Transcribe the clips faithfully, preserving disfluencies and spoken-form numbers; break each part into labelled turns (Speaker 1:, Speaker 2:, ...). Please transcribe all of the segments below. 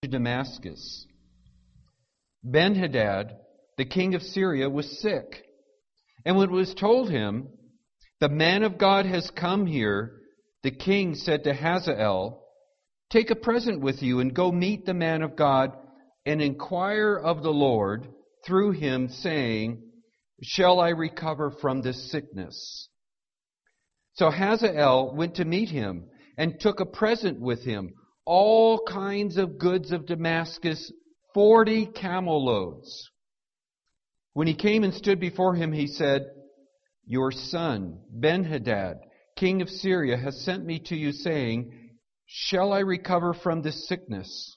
Speaker 1: Damascus. Ben-Hadad, the king of Syria, was sick. And when it was told him, "The man of God has come here," the king said to Hazael, "Take a present with you and go meet the man of God and inquire of the Lord through him, saying, 'Shall I recover from this sickness?'" So Hazael went to meet him and took a present with him, all kinds of goods of Damascus, forty camel loads. When he came and stood before him, he said, "Your son, Ben-Hadad, king of Syria, has sent me to you, saying, 'Shall I recover from this sickness?'"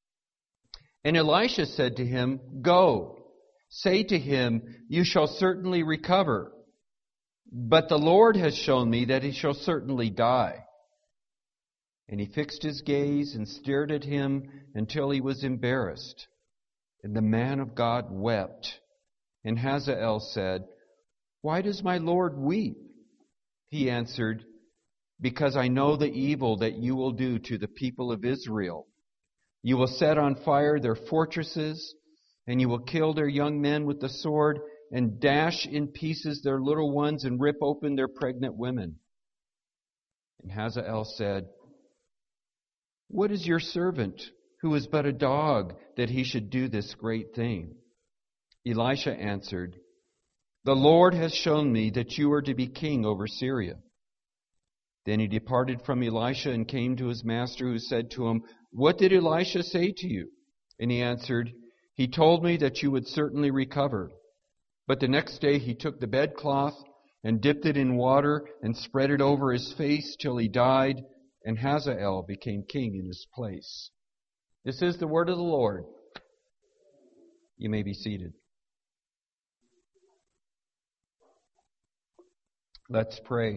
Speaker 1: And Elisha said to him, "Go, say to him, 'You shall certainly recover.' But the Lord has shown me that he shall certainly die." And he fixed his gaze and stared at him until he was embarrassed. And the man of God wept. And Hazael said, "Why does my Lord weep?" He answered, "Because I know the evil that you will do to the people of Israel. You will set on fire their fortresses, and you will kill their young men with the sword, and dash in pieces their little ones, and rip open their pregnant women." And Hazael said, "What is your servant, who is but a dog, that he should do this great thing?" Elisha answered, "The Lord has shown me that you are to be king over Syria." Then he departed from Elisha and came to his master, who said to him, "What did Elisha say to you?" And he answered, "He told me that you would certainly recover." But the next day he took the bedcloth and dipped it in water and spread it over his face till he died, and Hazael became king in his place. This is the word of the Lord. You may be seated. Let's pray.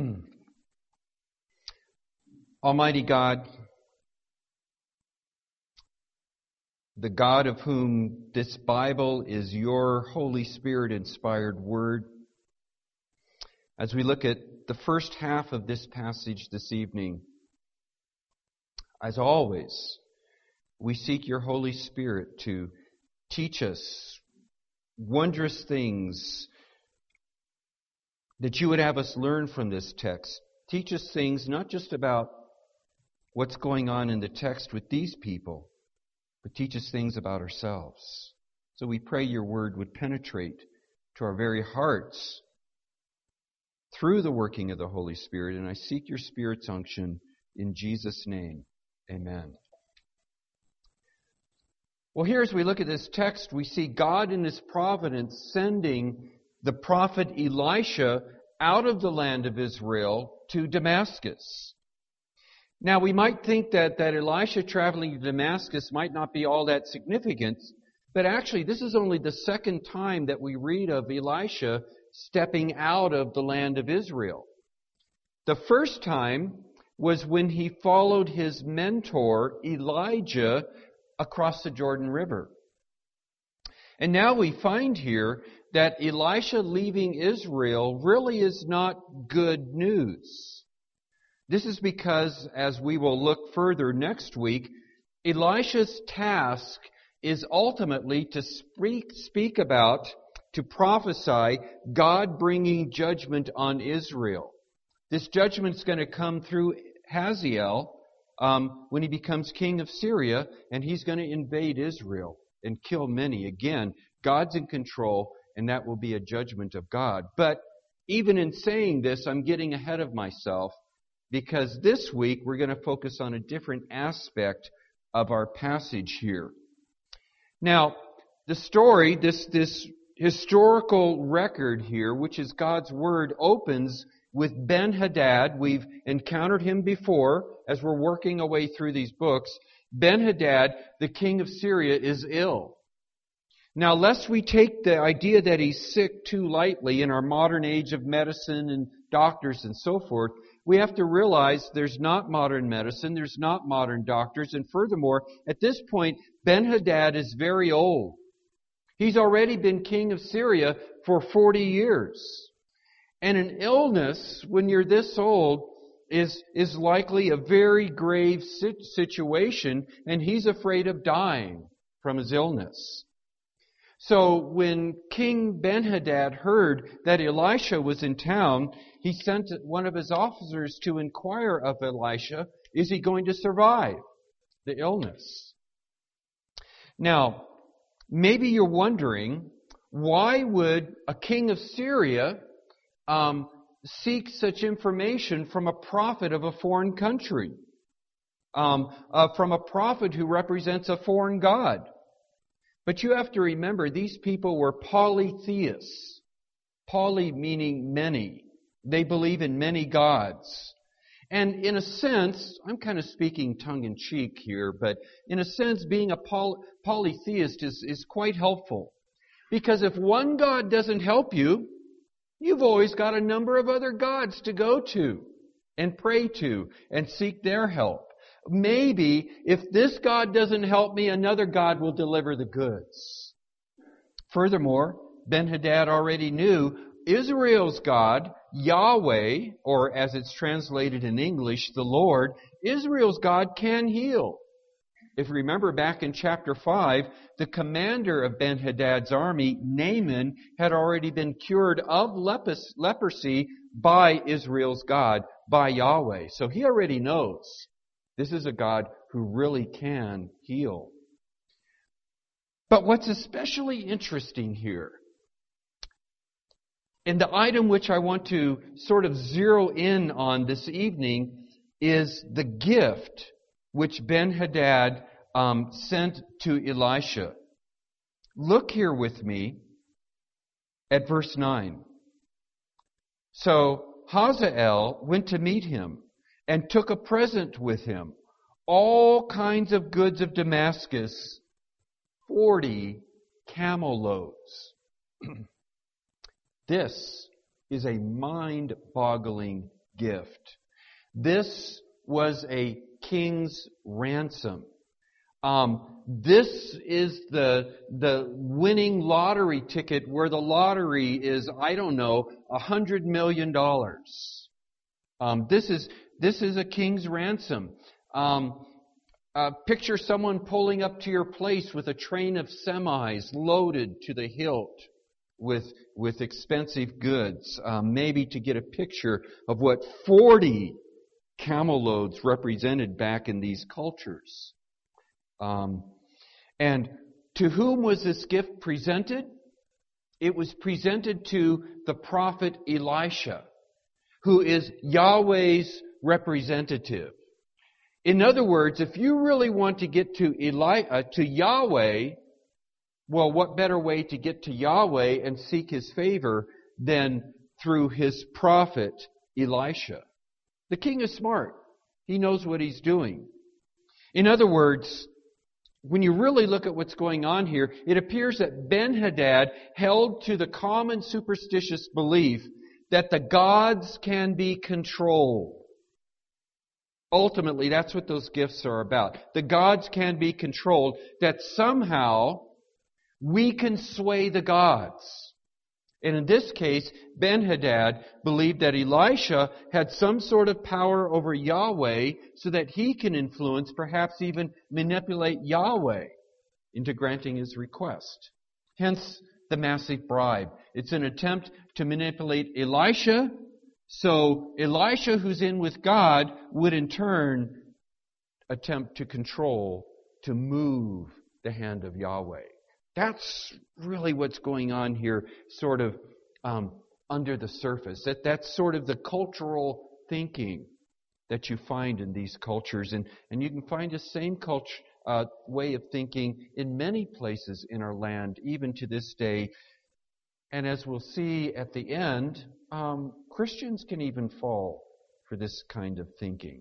Speaker 1: Almighty God, the God of whom this Bible is your Holy Spirit-inspired word, as we look at the first half of this passage this evening, as always, we seek your Holy Spirit to teach us wondrous things that you would have us learn from this text. Teach us things not just about what's going on in the text with these people, but teach us things about ourselves. So we pray your word would penetrate to our very hearts through the working of the Holy Spirit, and I seek your Spirit's unction in Jesus' name. Amen. Well, here as we look at this text, we see God in His providence sending the prophet Elisha out of the land of Israel to Damascus. Now, we might think that, that Elisha traveling to Damascus might not be all that significant, but actually this is only the second time that we read of Elisha stepping out of the land of Israel. The first time was when he followed his mentor Elijah across the Jordan River. And now we find here that Elisha leaving Israel really is not good news. This is because, as we will look further next week, Elisha's task is ultimately to speak, speak about, to prophesy, God bringing judgment on Israel. This judgment is going to come through Hazael um, when he becomes king of Syria, and he's going to invade Israel and kill many. Again, God's in control, and that will be a judgment of God. But even in saying this, I'm getting ahead of myself, because this week we're going to focus on a different aspect of our passage here. Now, the story, this, this historical record here, which is God's Word, opens with Ben-Hadad. We've encountered him before as we're working our way through these books. Ben-Hadad, the king of Syria, is ill. Now, lest we take the idea that he's sick too lightly in our modern age of medicine and doctors and so forth, we have to realize there's not modern medicine, there's not modern doctors, and furthermore, at this point, Ben-Hadad is very old. He's already been king of Syria for forty years. And an illness, when you're this old, is, is likely a very grave situation, and he's afraid of dying from his illness. So when King Ben-Hadad heard that Elisha was in town, he sent one of his officers to inquire of Elisha, is he going to survive the illness? Now, maybe you're wondering, why would a king of Syria um, seek such information from a prophet of a foreign country? Um, uh, from a prophet who represents a foreign god? But you have to remember, these people were polytheists. Poly meaning many. They believe in many gods. And in a sense, I'm kind of speaking tongue-in-cheek here, but in a sense, being a poly- polytheist is, is quite helpful. Because if one god doesn't help you, you've always got a number of other gods to go to and pray to and seek their help. Maybe if this God doesn't help me, another God will deliver the goods. Furthermore, Ben-Hadad already knew Israel's God, Yahweh, or as it's translated in English, the Lord, Israel's God can heal. If you remember back in chapter five, the commander of Ben-Hadad's army, Naaman, had already been cured of leprosy by Israel's God, by Yahweh. So he already knows this is a God who really can heal. But what's especially interesting here, and the item which I want to sort of zero in on this evening, is the gift which Ben-Hadad um, sent to Elisha. Look here with me at verse nine. So Hazael went to meet him and took a present with him, all kinds of goods of Damascus, forty camel loads. This is a mind-boggling gift. This was a king's ransom. Um, this is the the winning lottery ticket where the lottery is, I don't know, a hundred million dollars. Um, this is this is a king's ransom. Um, uh, picture someone pulling up to your place with a train of semis loaded to the hilt with with expensive goods, um, maybe to get a picture of what forty camel loads represented back in these cultures. Um, and to whom was this gift presented? It was presented to the prophet Elisha, who is Yahweh's representative. In other words, if you really want to get to Eli, uh, to Yahweh, well, what better way to get to Yahweh and seek His favor than through His prophet Elisha? The king is smart. He knows what he's doing. In other words, when you really look at what's going on here, it appears that Ben-Hadad held to the common superstitious belief that the gods can be controlled. Ultimately, that's what those gifts are about. The gods can be controlled, that somehow we can sway the gods. And in this case, Ben-Hadad believed that Elisha had some sort of power over Yahweh so that he can influence, perhaps even manipulate Yahweh into granting his request. Hence the massive bribe. It's an attempt to manipulate Elisha, so Elisha, who's in with God, would in turn attempt to control, to move the hand of Yahweh. That's really what's going on here, sort of um, under the surface. That that's sort of the cultural thinking that you find in these cultures, and and you can find the same culture uh, way of thinking in many places in our land, even to this day. And as we'll see at the end, um, Christians can even fall for this kind of thinking.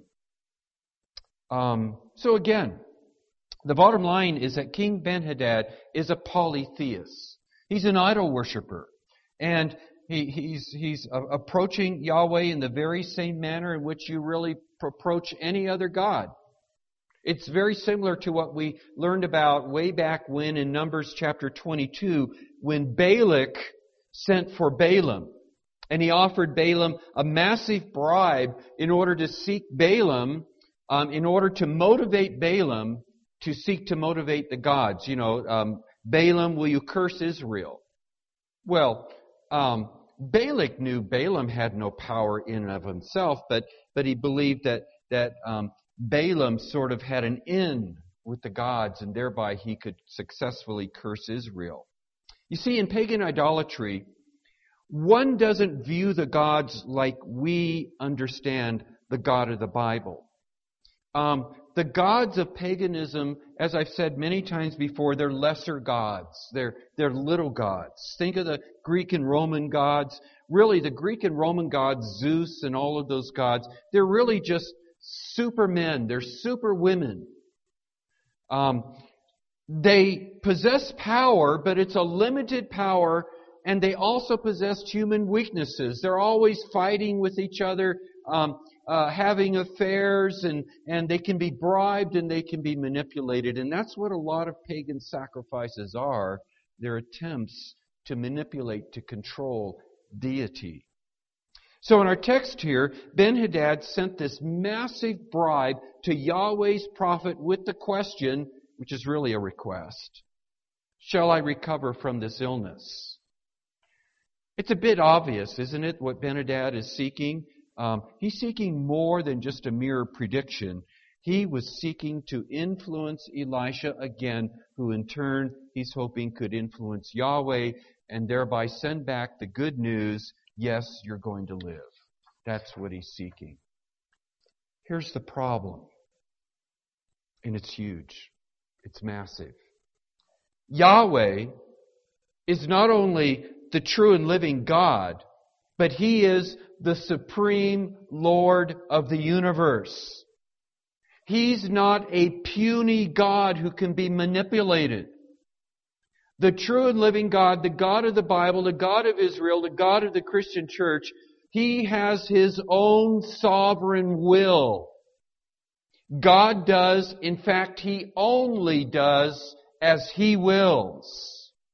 Speaker 1: Um, so again, the bottom line is that King Ben-Hadad is a polytheist. He's an idol worshiper. And he, he's, he's approaching Yahweh in the very same manner in which you really approach any other god. It's very similar to what we learned about way back when in Numbers chapter twenty-two, when Balak sent for Balaam. And he offered Balaam a massive bribe in order to seek Balaam, um, in order to motivate Balaam to seek to motivate the gods. You know, um, Balaam, will you curse Israel? Well, um, Balak knew Balaam had no power in and of himself, but but he believed that that um, Balaam sort of had an in with the gods, and thereby he could successfully curse Israel. You see, in pagan idolatry, one doesn't view the gods like we understand the God of the Bible. Um, the gods of paganism, as I've said many times before, they're lesser gods. They're, they're little gods. Think of the Greek and Roman gods. Really, the Greek and Roman gods, Zeus and all of those gods, they're really just supermen. They're super women. Um, they possess power, but it's a limited power, and they also possess human weaknesses. They're always fighting with each other, um, uh, having affairs, and, and they can be bribed and they can be manipulated. And that's what a lot of pagan sacrifices are. They're attempts to manipulate, to control deity. So in our text here, Ben-Hadad sent this massive bribe to Yahweh's prophet with the question, which is really a request: shall I recover from this illness? It's a bit obvious, isn't it, what Ben-Hadad is seeking? Um, he's seeking more than just a mere prediction. He was seeking to influence Elisha again, who in turn he's hoping could influence Yahweh and thereby send back the good news, yes, you're going to live. That's what he's seeking. Here's the problem, and it's huge. It's massive. Yahweh is not only the true and living God, but He is the supreme Lord of the universe. He's not a puny God who can be manipulated. The true and living God, the God of the Bible, the God of Israel, the God of the Christian church, He has His own sovereign will. God does, in fact, He only does as He wills.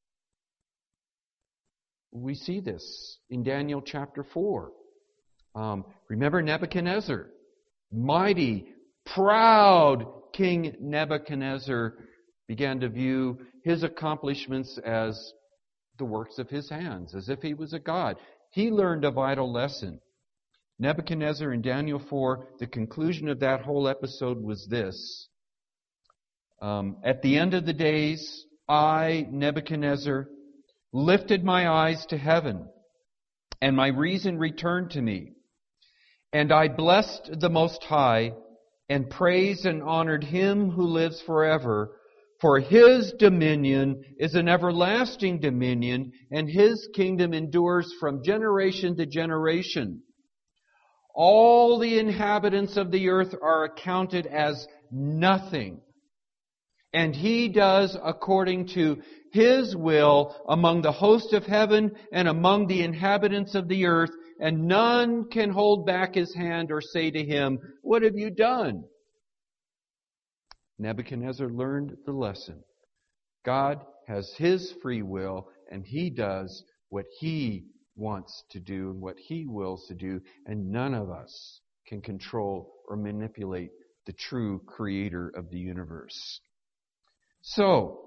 Speaker 1: We see this in Daniel chapter four. Um, remember Nebuchadnezzar, mighty, proud King Nebuchadnezzar began to view his accomplishments as the works of his hands, as if he was a god. He learned a vital lesson. Nebuchadnezzar in Daniel four, the conclusion of that whole episode was this. Um, At the end of the days, I, Nebuchadnezzar, lifted my eyes to heaven, and my reason returned to me. And I blessed the Most High, and praised and honored Him who lives forever, for His dominion is an everlasting dominion, and His kingdom endures from generation to generation. All the inhabitants of the earth are accounted as nothing, and He does according to His will among the host of heaven and among the inhabitants of the earth, and none can hold back His hand or say to Him, what have you done? Nebuchadnezzar learned the lesson. God has His free will, and He does what He wants to do and what He wills to do, and none of us can control or manipulate the true Creator of the universe. So,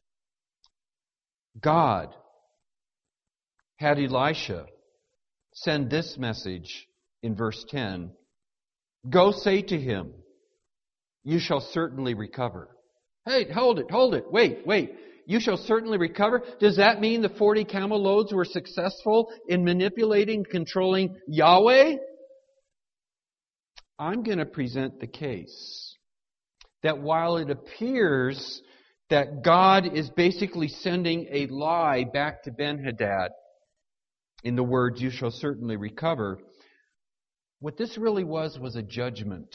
Speaker 1: God had Elisha send this message in verse ten. Go say to him, you shall certainly recover. Hey, hold it, hold it, wait, wait. You shall certainly recover? Does that mean the forty camel loads were successful in manipulating, controlling Yahweh? I'm going to present the case that while it appears that God is basically sending a lie back to Ben-Hadad in the words, you shall certainly recover, what this really was was a judgment.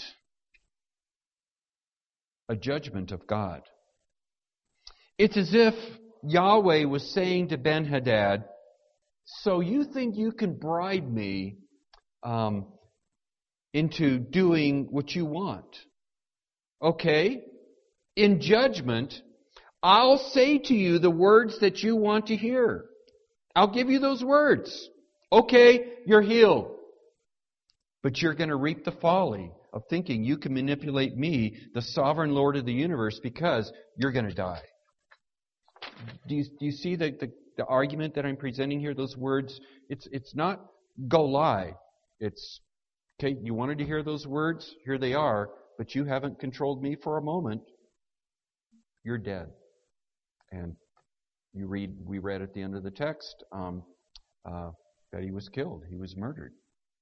Speaker 1: A judgment of God. It's as if Yahweh was saying to Ben-Hadad, so you think you can bribe me um, into doing what you want? Okay? In judgment, I'll say to you the words that you want to hear. I'll give you those words. Okay, you're healed. But you're going to reap the folly of thinking you can manipulate me, the sovereign Lord of the universe, because you're going to die. Do you, do you see the, the, the argument that I'm presenting here? Those words, it's, it's not go lie. It's, okay, you wanted to hear those words? Here they are. But you haven't controlled me for a moment. You're dead. And you read, we read at the end of the text um, uh, that he was killed. He was murdered.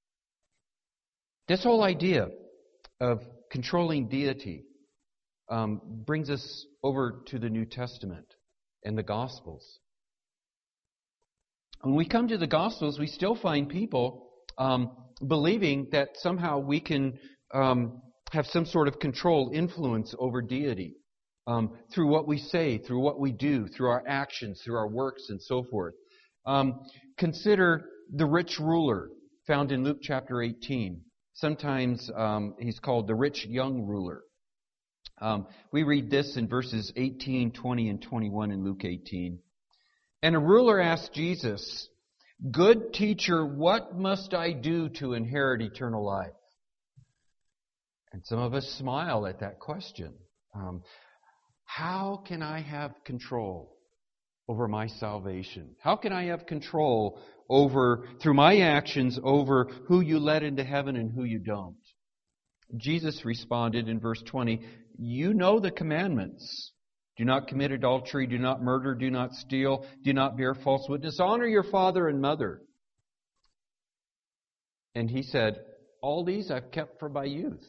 Speaker 1: This whole idea of controlling deity um, brings us over to the New Testament and the Gospels. When we come to the Gospels, we still find people um, believing that somehow we can um, have some sort of control, influence over deity um, through what we say, through what we do, through our actions, through our works, and so forth. Um, consider the rich ruler found in Luke chapter eighteen. Sometimes um, he's called the rich young ruler. Um, we read this in verses eighteen, twenty, and twenty-one in Luke eighteen. And a ruler asked Jesus, "Good teacher, what must I do to inherit eternal life?" And some of us smile at that question. Um, how can I have control over my salvation? How can I have control over, through my actions, over who you let into heaven and who you don't? Jesus responded in verse twenty, "You know the commandments. Do not commit adultery, do not murder, do not steal, do not bear false witness, honor your father and mother." And he said, "All these I've kept from my youth."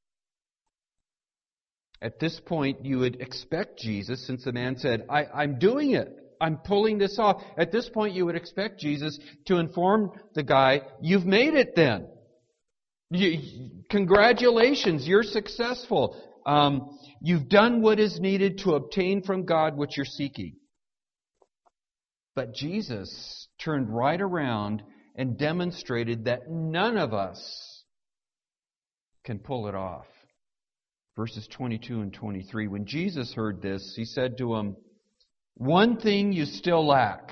Speaker 1: At this point, you would expect Jesus, since the man said, I, I'm doing it. I'm pulling this off. At this point, you would expect Jesus to inform the guy, "You've made it then. You, congratulations, you're successful. Um, you've done what is needed to obtain from God what you're seeking." But Jesus turned right around and demonstrated that none of us can pull it off. Verses twenty-two and twenty-three, when Jesus heard this, he said to him, "One thing you still lack."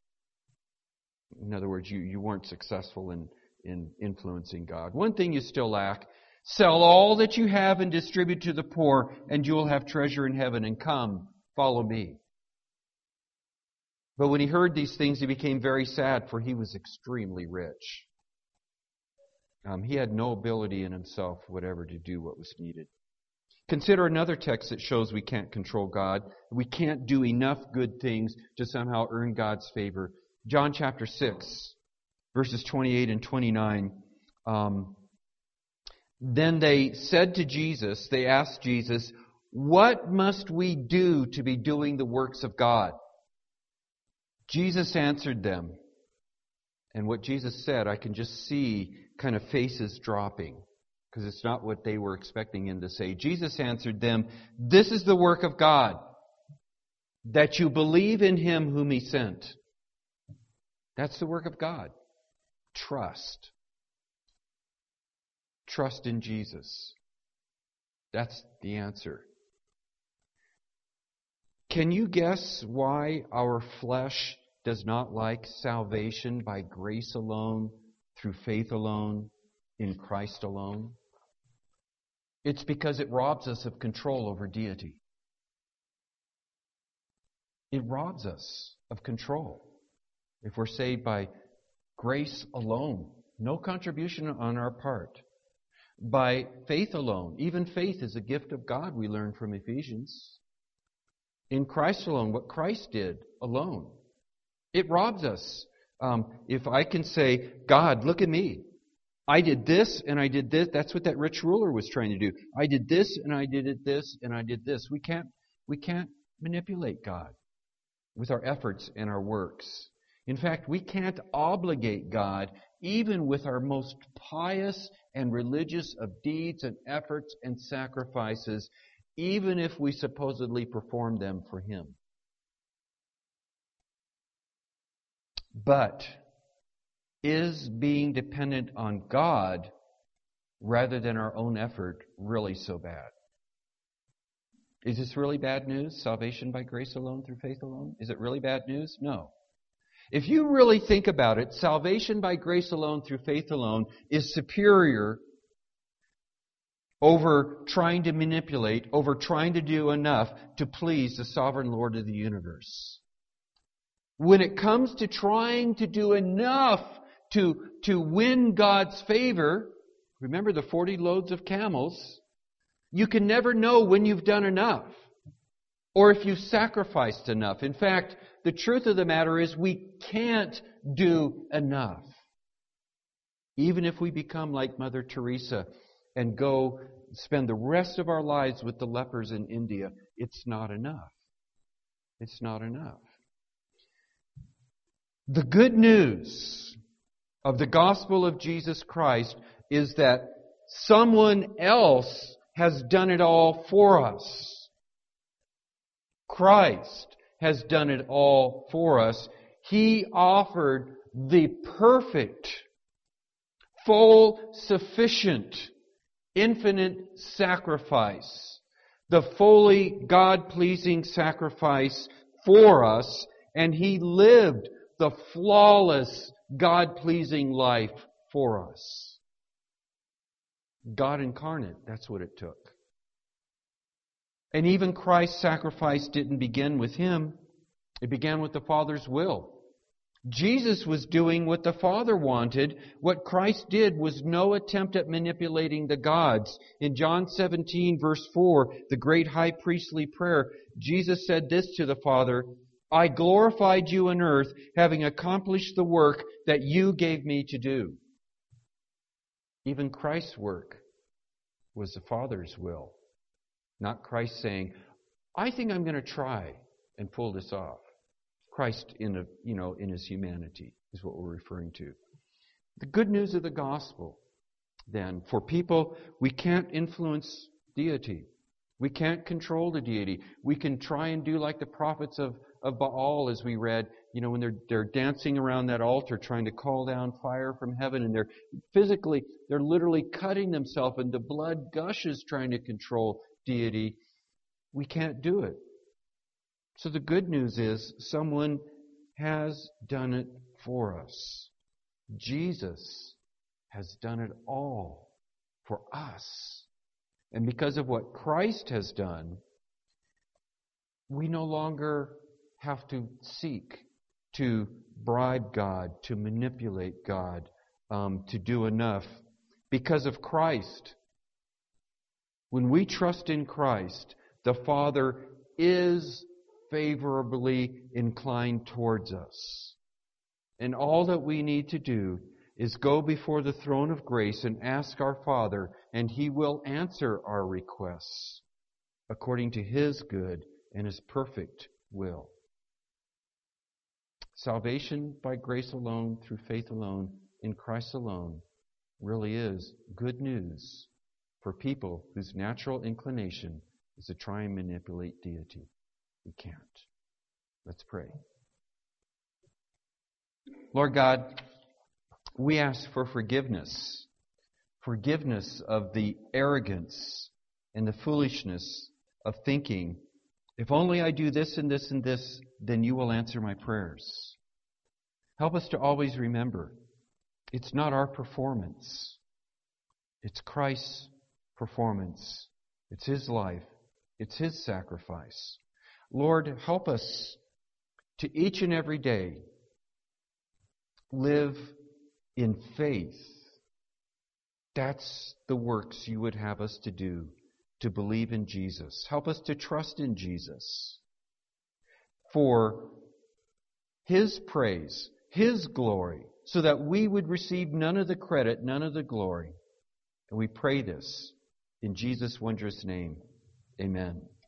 Speaker 1: In other words, you, you weren't successful in, in influencing God. "One thing you still lack. Sell all that you have and distribute to the poor, and you will have treasure in heaven. And come, follow me." But when he heard these things, he became very sad, for he was extremely rich. Um, he had no ability in himself whatever to do what was needed. Consider another text that shows we can't control God. We can't do enough good things to somehow earn God's favor. John chapter six, verses twenty-eight and twenty-nine. Um, Then they said to Jesus, they asked Jesus, "What must we do to be doing the works of God?" Jesus answered them. And what Jesus said, I can just see kind of faces dropping, because it's not what they were expecting him to say. Jesus answered them, "This is the work of God, that you believe in him whom he sent." That's the work of God. Trust. Trust in Jesus. That's the answer. Can you guess why our flesh does not like salvation by grace alone, through faith alone, in Christ alone? It's because it robs us of control over deity. It robs us of control. If we're saved by grace alone, no contribution on our part. By faith alone, even faith is a gift of God, we learn from Ephesians. In Christ alone, what Christ did alone. It robs us. Um, if I can say, "God, look at me. I did this and I did this." That's what that rich ruler was trying to do. I did this and I did this and I did this. We can't, we can't manipulate God with our efforts and our works. In fact, we can't obligate God even with our most pious and religious of deeds and efforts and sacrifices, even if we supposedly perform them for Him. But is being dependent on God rather than our own effort really so bad? Is this really bad news? Salvation by grace alone, through faith alone? Is it really bad news? No. If you really think about it, salvation by grace alone through faith alone is superior over trying to manipulate, over trying to do enough to please the sovereign Lord of the universe. When it comes to trying to do enough to, to win God's favor, remember the forty loads of camels, you can never know when you've done enough or if you've sacrificed enough. In fact, the truth of the matter is we can't do enough. Even if we become like Mother Teresa and go spend the rest of our lives with the lepers in India, it's not enough. It's not enough. The good news of the gospel of Jesus Christ is that someone else has done it all for us. Christ has done it all for us. He offered the perfect, full, sufficient, infinite sacrifice, the fully God-pleasing sacrifice for us, and He lived the flawless, God-pleasing life for us. God incarnate, that's what it took. And even Christ's sacrifice didn't begin with Him. It began with the Father's will. Jesus was doing what the Father wanted. What Christ did was no attempt at manipulating the gods. In John seventeen, verse four, the great high priestly prayer, Jesus said this to the Father, I glorified you on earth, having accomplished the work that you gave me to do. Even Christ's work was the Father's will. Not Christ saying, I think I'm going to try and pull this off. Christ in a, you know, in His humanity is what we're referring to. The good news of the gospel, then, for people, we can't influence deity. We can't control the deity. We can try and do like the prophets of, of Baal, as we read, you know, when they're they're dancing around that altar trying to call down fire from heaven, and they're physically, they're literally cutting themselves and the blood gushes trying to control deity. We can't do it. So the good news is someone has done it for us. Jesus has done it all for us. And because of what Christ has done, we no longer have to seek to bribe God, to manipulate God, um, to do enough. Because of Christ, when we trust in Christ, the Father is favorably inclined towards us. And all that we need to do is go before the throne of grace and ask our Father, and He will answer our requests according to His good and His perfect will. Salvation by grace alone, through faith alone, in Christ alone, really is good news for people whose natural inclination is to try and manipulate deity. We can't. Let's pray. Lord God, we ask for forgiveness. Forgiveness of the arrogance and the foolishness of thinking, if only I do this and this and this, then you will answer my prayers. Help us to always remember, it's not our performance. It's Christ's performance. It's His life. It's His sacrifice. Lord, help us to each and every day live in faith. That's the works you would have us to do, to believe in Jesus. Help us to trust in Jesus for His praise, His glory, so that we would receive none of the credit, none of the glory. And we pray this in Jesus' wondrous name. Amen.